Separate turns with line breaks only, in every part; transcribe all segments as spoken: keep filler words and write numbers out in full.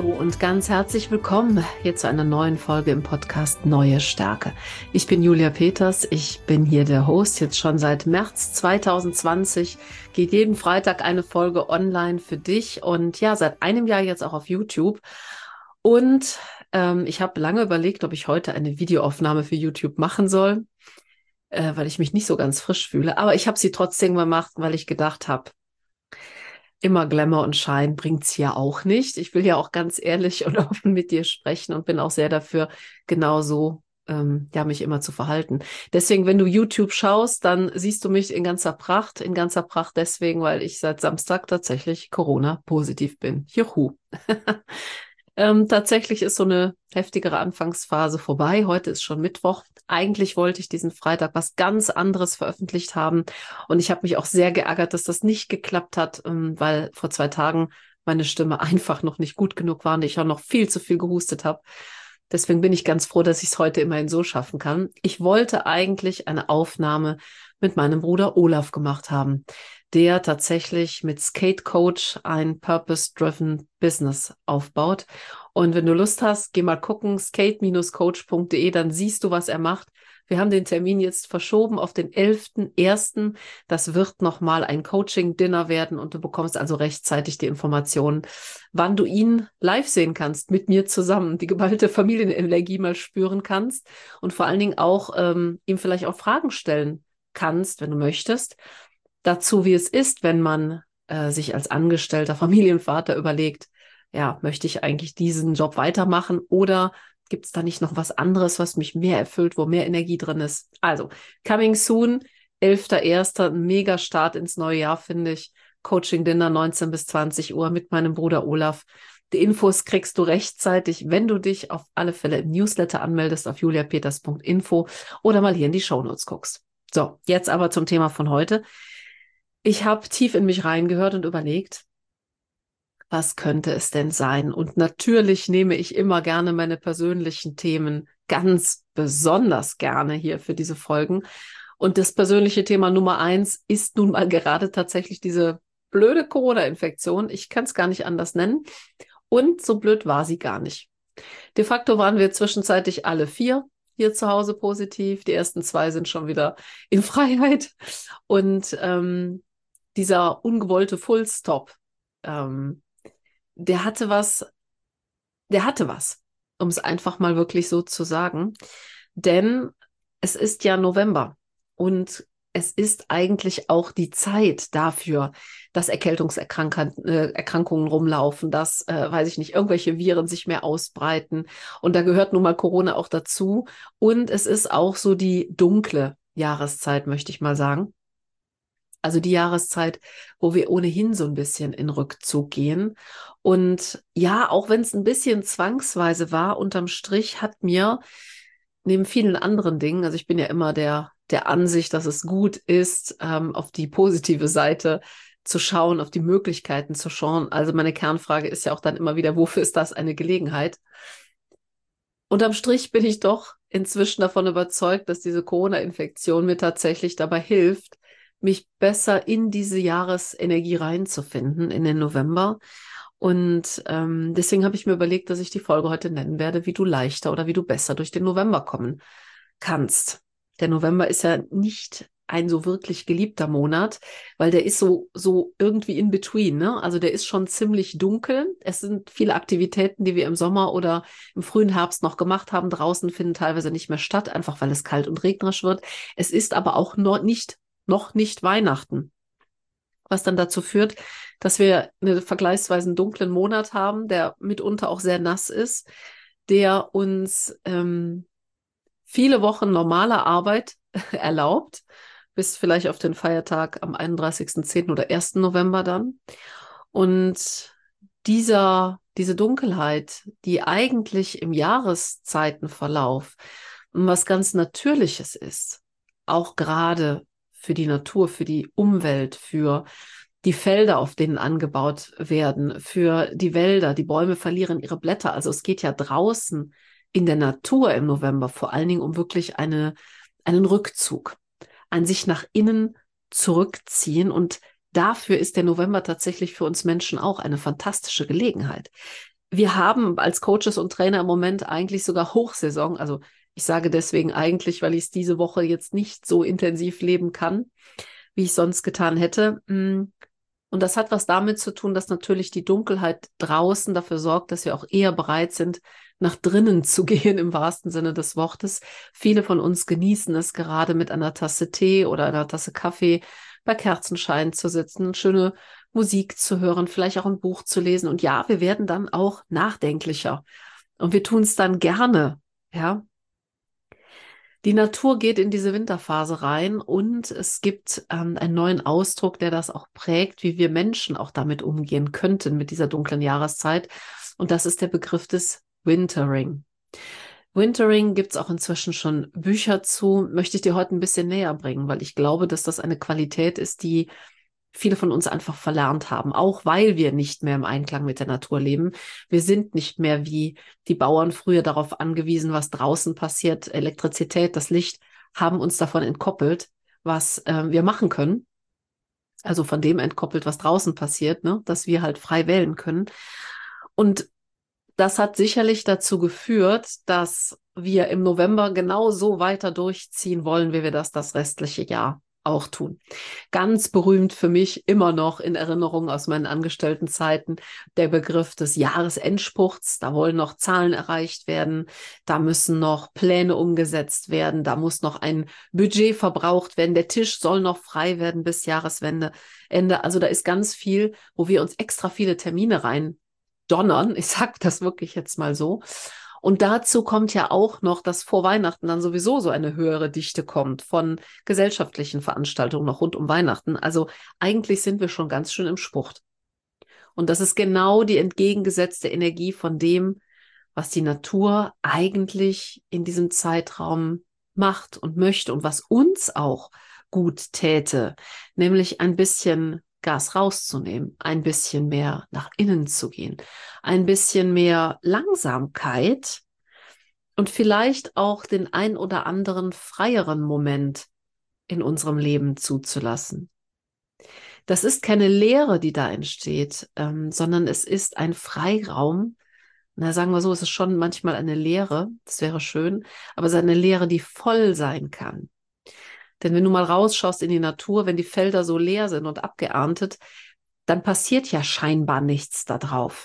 Hallo und ganz herzlich willkommen hier zu einer neuen Folge im Podcast Neue Stärke. Ich bin Julia Peters, ich bin hier der Host, jetzt schon seit März zwanzig zwanzig, geht jeden Freitag eine Folge online für dich und ja, seit einem Jahr jetzt auch auf YouTube. Und ähm, ich habe lange überlegt, ob ich heute eine Videoaufnahme für YouTube machen soll, äh, weil ich mich nicht so ganz frisch fühle, aber ich habe sie trotzdem gemacht, weil ich gedacht habe, immer Glamour und Schein bringt's ja auch nicht. Ich will ja auch ganz ehrlich und offen mit dir sprechen und bin auch sehr dafür, genauso ähm, ja, mich immer zu verhalten. Deswegen, wenn du YouTube schaust, dann siehst du mich in ganzer Pracht. In ganzer Pracht deswegen, weil ich seit Samstag tatsächlich Corona-positiv bin. Juhu. Ähm, tatsächlich ist so eine heftigere Anfangsphase vorbei. Heute ist schon Mittwoch. Eigentlich wollte ich diesen Freitag was ganz anderes veröffentlicht haben. Und ich habe mich auch sehr geärgert, dass das nicht geklappt hat, ähm, weil vor zwei Tagen meine Stimme einfach noch nicht gut genug war und ich auch noch viel zu viel gehustet habe. Deswegen bin ich ganz froh, dass ich es heute immerhin so schaffen kann. Ich wollte eigentlich eine Aufnahme mit meinem Bruder Olaf gemacht haben, der tatsächlich mit Skate Coach ein Purpose-Driven Business aufbaut. Und wenn du Lust hast, geh mal gucken, skate coach punkt de, dann siehst du, was er macht. Wir haben den Termin jetzt verschoben auf den elften ersten Das wird nochmal ein Coaching-Dinner werden und du bekommst also rechtzeitig die Informationen, wann du ihn live sehen kannst, mit mir zusammen, die geballte Familienenergie mal spüren kannst und vor allen Dingen auch ähm, ihm vielleicht auch Fragen stellen kannst, wenn du möchtest, dazu, wie es ist, wenn man äh, sich als angestellter Familienvater überlegt, ja, möchte ich eigentlich diesen Job weitermachen oder gibt es da nicht noch was anderes, was mich mehr erfüllt, wo mehr Energie drin ist? Also, coming soon, elfter erster ein mega Start ins neue Jahr, finde ich. Coaching-Dinner neunzehn bis zwanzig Uhr mit meinem Bruder Olaf. Die Infos kriegst du rechtzeitig, wenn du dich auf alle Fälle im Newsletter anmeldest auf julia peters punkt info oder mal hier in die Shownotes guckst. So, jetzt aber zum Thema von heute. Ich habe tief in mich reingehört und überlegt, was könnte es denn sein? Und natürlich nehme ich immer gerne meine persönlichen Themen ganz besonders gerne hier für diese Folgen. Und das persönliche Thema Nummer eins ist nun mal gerade tatsächlich diese blöde Corona-Infektion. Ich kann es gar nicht anders nennen. Und so blöd war sie gar nicht. De facto waren wir zwischenzeitlich alle vier hier zu Hause positiv. Die ersten zwei sind schon wieder in Freiheit. Und ähm, dieser ungewollte Fullstop, ähm, der hatte was, der hatte was, um es einfach mal wirklich so zu sagen. Denn es ist ja November und es ist eigentlich auch die Zeit dafür, dass Erkältungserkrankungen rumlaufen, dass, äh, weiß ich nicht, irgendwelche Viren sich mehr ausbreiten. Und da gehört nun mal Corona auch dazu. Und es ist auch so die dunkle Jahreszeit, möchte ich mal sagen. Also die Jahreszeit, wo wir ohnehin so ein bisschen in Rückzug gehen. Und ja, auch wenn es ein bisschen zwangsweise war, unterm Strich hat mir neben vielen anderen Dingen, also ich bin ja immer der, der Ansicht, dass es gut ist, ähm, auf die positive Seite zu schauen, auf die Möglichkeiten zu schauen. Also meine Kernfrage ist ja auch dann immer wieder, wofür ist das eine Gelegenheit? Unterm Strich bin ich doch inzwischen davon überzeugt, dass diese Corona-Infektion mir tatsächlich dabei hilft, mich besser in diese Jahresenergie reinzufinden, in den November. Und ähm, deswegen habe ich mir überlegt, dass ich die Folge heute nennen werde, wie du leichter oder wie du besser durch den November kommen kannst. Der November ist ja nicht ein so wirklich geliebter Monat, weil der ist so, so irgendwie in between, ne? Also der ist schon ziemlich dunkel. Es sind viele Aktivitäten, die wir im Sommer oder im frühen Herbst noch gemacht haben, draußen finden teilweise nicht mehr statt, einfach weil es kalt und regnerisch wird. Es ist aber auch noch nicht noch nicht Weihnachten, was dann dazu führt, dass wir einen vergleichsweise dunklen Monat haben, der mitunter auch sehr nass ist, der uns ähm, viele Wochen normaler Arbeit erlaubt, bis vielleicht auf den Feiertag am einunddreißigsten zehnten oder ersten November dann. Und dieser, diese Dunkelheit, die eigentlich im Jahreszeitenverlauf was ganz Natürliches ist, auch gerade für die Natur, für die Umwelt, für die Felder, auf denen angebaut werden, für die Wälder. Die Bäume verlieren ihre Blätter. Also es geht ja draußen in der Natur im November vor allen Dingen um wirklich eine, einen Rückzug, ein sich nach innen zurückziehen. Und dafür ist der November tatsächlich für uns Menschen auch eine fantastische Gelegenheit. wir haben als Coaches und Trainer im Moment eigentlich sogar Hochsaison. Also ich sage deswegen eigentlich, weil ich es diese Woche jetzt nicht so intensiv leben kann, wie ich sonst getan hätte. Und das hat was damit zu tun, dass natürlich die Dunkelheit draußen dafür sorgt, dass wir auch eher bereit sind, nach drinnen zu gehen, im wahrsten Sinne des Wortes. Viele von uns genießen es gerade mit einer Tasse Tee oder einer Tasse Kaffee bei Kerzenschein zu sitzen, schöne Musik zu hören, vielleicht auch ein Buch zu lesen. Und ja, wir werden dann auch nachdenklicher. Und wir tun es dann gerne, ja. Die Natur geht in diese Winterphase rein und es gibt ähm, einen neuen Ausdruck, der das auch prägt, wie wir Menschen auch damit umgehen könnten, mit dieser dunklen Jahreszeit. Und das ist der Begriff des Wintering. Wintering gibt es auch inzwischen schon Bücher zu, möchte ich dir heute ein bisschen näher bringen, weil ich glaube, dass das eine Qualität ist, die viele von uns einfach verlernt haben, auch weil wir nicht mehr im Einklang mit der Natur leben. Wir sind nicht mehr wie die Bauern früher darauf angewiesen, was draußen passiert. Elektrizität, das Licht haben uns davon entkoppelt, was äh, wir machen können. Also von dem entkoppelt, was draußen passiert, ne? Dass wir halt frei wählen können. Und das hat sicherlich dazu geführt, dass wir im November genau so weiter durchziehen wollen, wie wir das das restliche Jahr auch tun. Ganz berühmt für mich immer noch in Erinnerung aus meinen Angestelltenzeiten der Begriff des Jahresendspurts. Da wollen noch Zahlen erreicht werden, da müssen noch Pläne umgesetzt werden, da muss noch ein Budget verbraucht werden, der Tisch soll noch frei werden bis Jahreswende. Ende. Also da ist ganz viel, wo wir uns extra viele Termine rein donnern. Ich sage das wirklich jetzt mal so. Und dazu kommt ja auch noch, dass vor Weihnachten dann sowieso so eine höhere Dichte kommt von gesellschaftlichen Veranstaltungen noch rund um Weihnachten. Also eigentlich sind wir schon ganz schön im Spurt. Und das ist genau die entgegengesetzte Energie von dem, was die Natur eigentlich in diesem Zeitraum macht und möchte und was uns auch gut täte, nämlich ein bisschen Gas rauszunehmen, ein bisschen mehr nach innen zu gehen, ein bisschen mehr Langsamkeit und vielleicht auch den ein oder anderen freieren Moment in unserem Leben zuzulassen. Das ist keine Leere, die da entsteht, ähm, sondern es ist ein Freiraum. Na, sagen wir so, es ist schon manchmal eine Leere, das wäre schön, aber es ist eine Leere, die voll sein kann. Denn wenn du mal rausschaust in die Natur, wenn die Felder so leer sind und abgeerntet, dann passiert ja scheinbar nichts da drauf.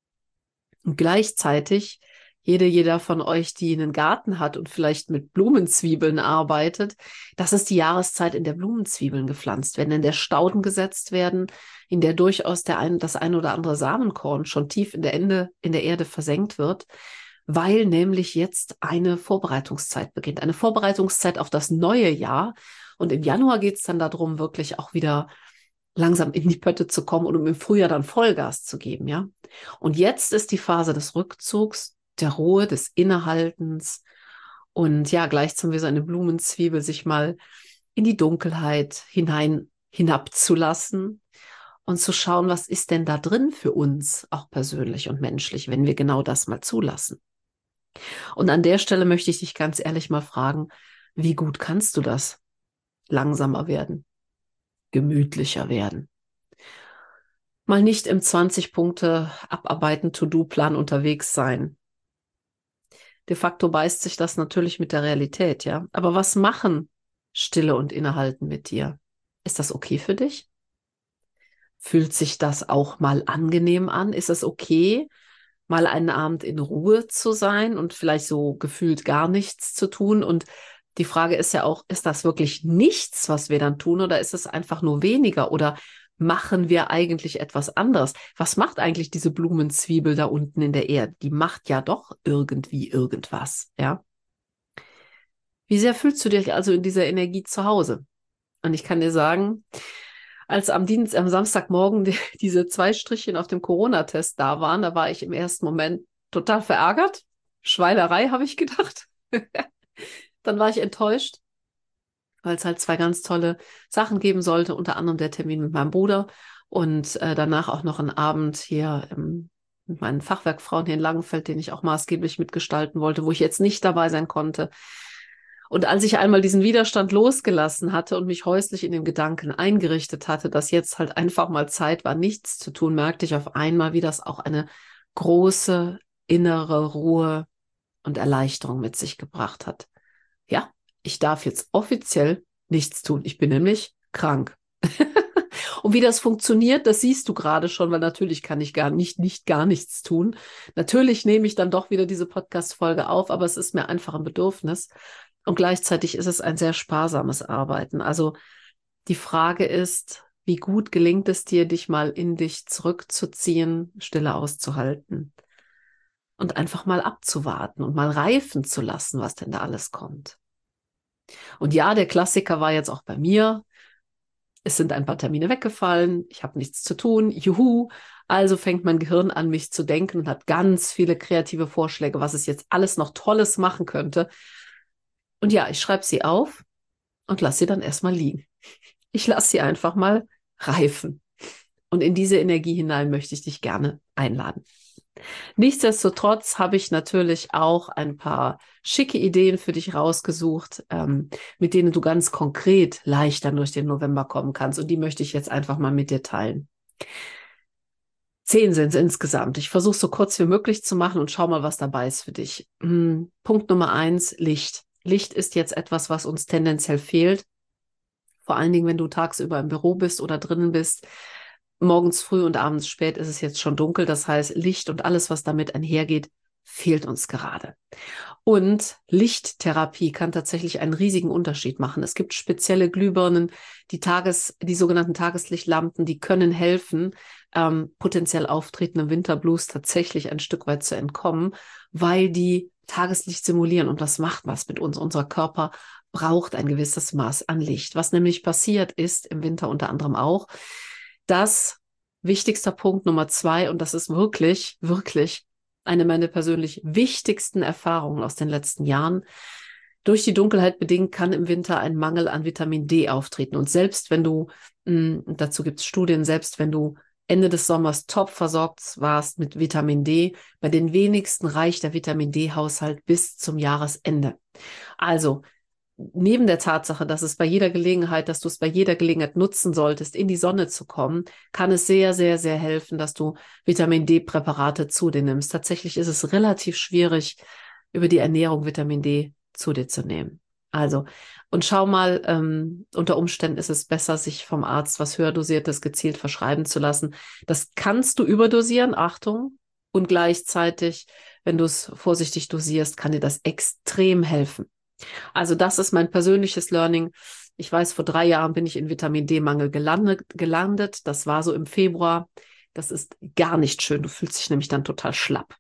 Und gleichzeitig, jede, jeder von euch, die einen Garten hat und vielleicht mit Blumenzwiebeln arbeitet, das ist die Jahreszeit, in der Blumenzwiebeln gepflanzt werden, in der Stauden gesetzt werden, in der durchaus der ein, das ein oder andere Samenkorn schon tief in der, Ende, in der Erde versenkt wird, weil nämlich jetzt eine Vorbereitungszeit beginnt. Eine Vorbereitungszeit auf das neue Jahr. Und im Januar geht es dann darum, wirklich auch wieder langsam in die Pötte zu kommen und um im Frühjahr dann Vollgas zu geben, ja. Und jetzt ist die Phase des Rückzugs, der Ruhe, des Innehaltens. Und ja, gleichsam wie so eine Blumenzwiebel, sich mal in die Dunkelheit hinein hinabzulassen und zu schauen, was ist denn da drin für uns, auch persönlich und menschlich, wenn wir genau das mal zulassen. Und an der Stelle möchte ich dich ganz ehrlich mal fragen, wie gut kannst du das? Langsamer werden, gemütlicher werden. Mal nicht im zwanzig Punkte abarbeiten, To-Do-Plan unterwegs sein. De facto beißt sich das natürlich mit der Realität, ja. Aber was machen Stille und Innehalten mit dir? Ist das okay für dich? Fühlt sich das auch mal angenehm an? Ist es okay, mal einen Abend in Ruhe zu sein und vielleicht so gefühlt gar nichts zu tun? Und die Frage ist ja auch, ist das wirklich nichts, was wir dann tun, oder ist es einfach nur weniger? Oder machen wir eigentlich etwas anderes? Was macht eigentlich diese Blumenzwiebel da unten in der Erde? Die macht ja doch irgendwie irgendwas, ja? Wie sehr fühlst du dich also in dieser Energie zu Hause? Und ich kann dir sagen, als am Dienst, am Samstagmorgen die, diese zwei Strichchen auf dem Corona-Test da waren, da war ich im ersten Moment total verärgert. Schweinerei, habe ich gedacht. Dann war ich enttäuscht, weil es halt zwei ganz tolle Sachen geben sollte, unter anderem der Termin mit meinem Bruder und äh, danach auch noch ein Abend hier ähm, mit meinen Fachwerkfrauen hier in Langenfeld, den ich auch maßgeblich mitgestalten wollte, wo ich jetzt nicht dabei sein konnte. Und als ich einmal diesen Widerstand losgelassen hatte und mich häuslich in dem Gedanken eingerichtet hatte, dass jetzt halt einfach mal Zeit war, nichts zu tun, merkte ich auf einmal, wie das auch eine große innere Ruhe und Erleichterung mit sich gebracht hat. Ja, ich darf jetzt offiziell nichts tun. Ich bin nämlich krank. Und wie das funktioniert, das siehst du gerade schon, weil natürlich kann ich gar nicht, nicht gar nichts tun. Natürlich nehme ich dann doch wieder diese Podcast-Folge auf, aber es ist mir einfach ein Bedürfnis. Und gleichzeitig ist es ein sehr sparsames Arbeiten. Also die Frage ist, wie gut gelingt es dir, dich mal in dich zurückzuziehen, Stille auszuhalten und einfach mal abzuwarten und mal reifen zu lassen, was denn da alles kommt. Und ja, der Klassiker war jetzt auch bei mir. Es sind ein paar Termine weggefallen, ich habe nichts zu tun, juhu. Also fängt mein Gehirn an, mich zu denken und hat ganz viele kreative Vorschläge, was es jetzt alles noch Tolles machen könnte. Und ja, ich schreibe sie auf und lasse sie dann erstmal liegen. Ich lasse sie einfach mal reifen. Und in diese Energie hinein möchte ich dich gerne einladen. Nichtsdestotrotz habe ich natürlich auch ein paar schicke Ideen für dich rausgesucht, ähm, mit denen du ganz konkret leichter durch den November kommen kannst. Und die möchte ich jetzt einfach mal mit dir teilen. Zehn sind es insgesamt. Ich versuche es so kurz wie möglich zu machen und schau mal, was dabei ist für dich. Hm, Punkt Nummer eins, Licht. Licht ist jetzt etwas, was uns tendenziell fehlt. Vor allen Dingen, wenn du tagsüber im Büro bist oder drinnen bist. Morgens früh und abends spät ist es jetzt schon dunkel. Das heißt, Licht und alles, was damit einhergeht, fehlt uns gerade. Und Lichttherapie kann tatsächlich einen riesigen Unterschied machen. Es gibt spezielle Glühbirnen, die Tages, die sogenannten Tageslichtlampen, die können helfen, ähm, potenziell auftretendem Winterblues tatsächlich ein Stück weit zu entkommen, weil die Tageslicht simulieren und das macht was mit uns. Unser Körper braucht ein gewisses Maß an Licht. Was nämlich passiert ist, im Winter unter anderem auch, dass wichtigster Punkt Nummer zwei, und das ist wirklich, wirklich eine meiner persönlich wichtigsten Erfahrungen aus den letzten Jahren, durch die Dunkelheit bedingt kann im Winter ein Mangel an Vitamin D auftreten. Und selbst wenn du, mh, dazu gibt es Studien, selbst wenn du Ende des Sommers top versorgt warst mit Vitamin D, bei den wenigsten reicht der Vitamin D-Haushalt bis zum Jahresende. Also neben der Tatsache, dass es bei jeder Gelegenheit, dass du es bei jeder Gelegenheit nutzen solltest, in die Sonne zu kommen, kann es sehr, sehr, sehr helfen, dass du Vitamin D-Präparate zu dir nimmst. Tatsächlich ist es relativ schwierig, über die Ernährung Vitamin D zu dir zu nehmen. Also, und schau mal, ähm, unter Umständen ist es besser, sich vom Arzt was höherdosiertes gezielt verschreiben zu lassen. Das kannst du überdosieren, Achtung, und gleichzeitig, wenn du es vorsichtig dosierst, kann dir das extrem helfen. Also das ist mein persönliches Learning. Ich weiß, vor drei Jahren bin ich in Vitamin D-Mangel gelandet, gelandet. Das war so im Februar. Das ist gar nicht schön. Du fühlst dich nämlich dann total schlapp.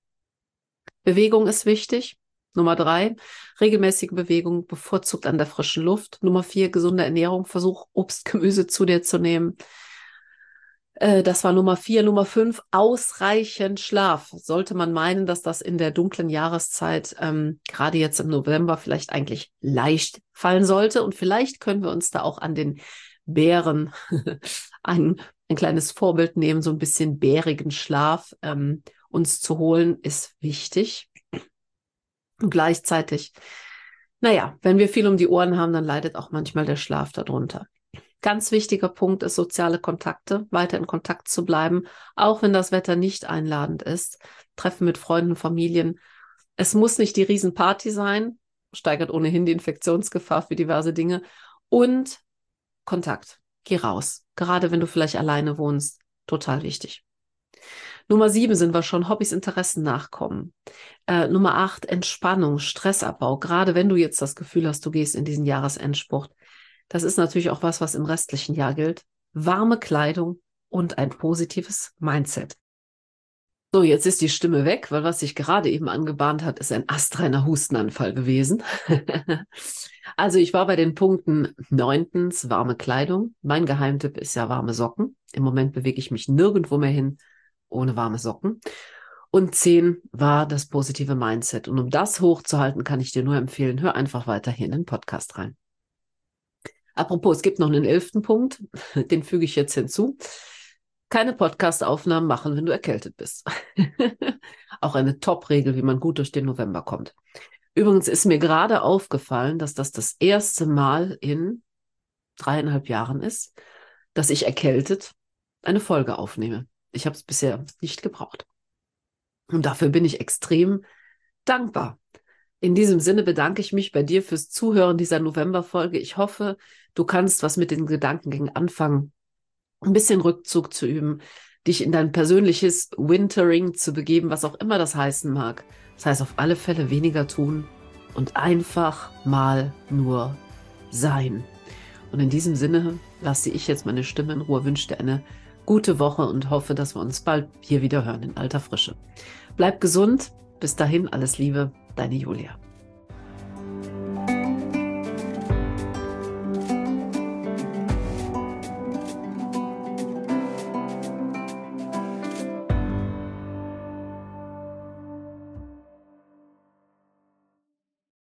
Bewegung ist wichtig. Nummer drei, regelmäßige Bewegung, bevorzugt an der frischen Luft. Nummer vier, gesunde Ernährung. Versuch, Obst, Gemüse zu dir zu nehmen. Das war Nummer vier. Nummer fünf, ausreichend Schlaf. Sollte man meinen, dass das in der dunklen Jahreszeit, ähm, gerade jetzt im November, vielleicht eigentlich leicht fallen sollte. Und vielleicht können wir uns da auch an den Bären ein, ein kleines Vorbild nehmen, so ein bisschen bärigen Schlaf ähm, uns zu holen, ist wichtig. Und gleichzeitig, naja, wenn wir viel um die Ohren haben, dann leidet auch manchmal der Schlaf darunter. Ganz wichtiger Punkt ist, soziale Kontakte, weiter in Kontakt zu bleiben, auch wenn das Wetter nicht einladend ist. Treffen mit Freunden, Familien. Es muss nicht die Riesenparty sein, steigert ohnehin die Infektionsgefahr für diverse Dinge. Und Kontakt, geh raus. Gerade wenn du vielleicht alleine wohnst, total wichtig. Nummer sieben sind wir schon, Hobbys, Interessen nachkommen. Äh, Nummer acht, Entspannung, Stressabbau. Gerade wenn du jetzt das Gefühl hast, du gehst in diesen Jahresendspurt. Das ist natürlich auch was, was im restlichen Jahr gilt. Warme Kleidung und ein positives Mindset. So, jetzt ist die Stimme weg, weil was sich gerade eben angebahnt hat, ist ein astreiner Hustenanfall gewesen. Also ich war bei den Punkten neuntens, warme Kleidung. Mein Geheimtipp ist ja warme Socken. Im Moment bewege ich mich nirgendwo mehr hin ohne warme Socken. Und zehn war das positive Mindset. Und um das hochzuhalten, kann ich dir nur empfehlen, hör einfach weiterhin in den Podcast rein. Apropos, es gibt noch einen elften Punkt, den füge ich jetzt hinzu. Keine Podcast-Aufnahmen machen, wenn du erkältet bist. Auch eine Top-Regel, wie man gut durch den November kommt. Übrigens ist mir gerade aufgefallen, dass das das erste Mal in dreieinhalb Jahren ist, dass ich erkältet eine Folge aufnehme. Ich habe es bisher nicht gebraucht. Und dafür bin ich extrem dankbar. In diesem Sinne bedanke ich mich bei dir fürs Zuhören dieser Novemberfolge. Ich hoffe, du kannst was mit den Gedankengängen anfangen, ein bisschen Rückzug zu üben, dich in dein persönliches Wintering zu begeben, was auch immer das heißen mag. Das heißt auf alle Fälle weniger tun und einfach mal nur sein. Und in diesem Sinne lasse ich jetzt meine Stimme in Ruhe, wünsche dir eine gute Woche und hoffe, dass wir uns bald hier wieder hören in alter Frische. Bleib gesund. Bis dahin, alles Liebe, deine Julia.